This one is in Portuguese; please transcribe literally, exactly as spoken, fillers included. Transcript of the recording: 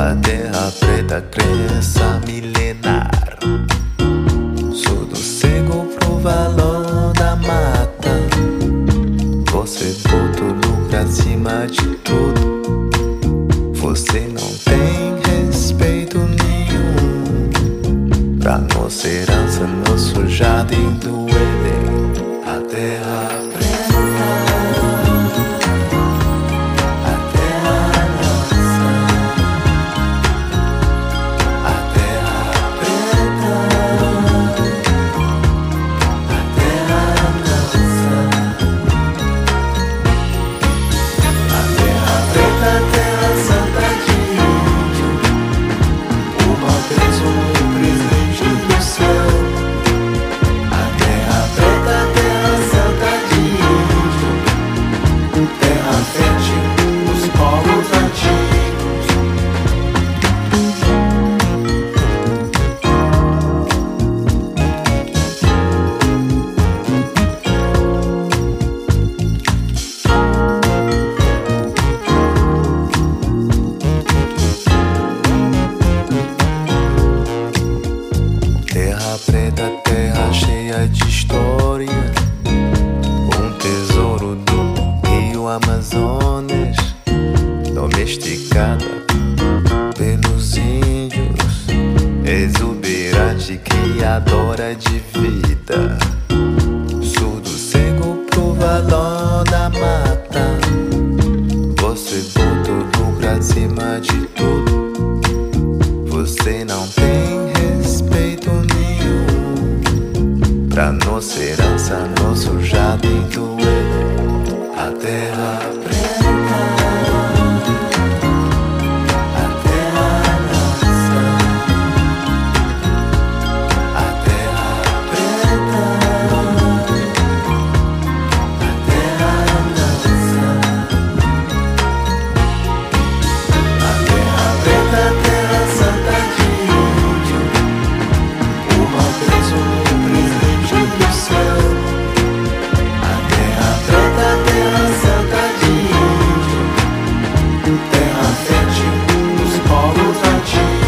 A terra preta, crença milenar. Sou do cego pro valor da mata. Você bota o lucro acima de tudo. Você não tem respeito nenhum pra nossa herança, nosso jardim do Éden. A terra preta, terra cheia de história, um tesouro do rio Amazonas, domesticada pelos índios, exuberante, criadora de vida. Surdo, cego pro valor da mata. Você botou lucro acima de tudo. Você não tem respeito nenhum pra nossa herança, nosso jardim do Éden. A terra preta, a terra nossa. A terra preta, a terra nossa. A terra preta, a terra santa de índio, o mal preso no presente do céu. A terra preta, a terra santa de índio, terra fértil dos povos antigos.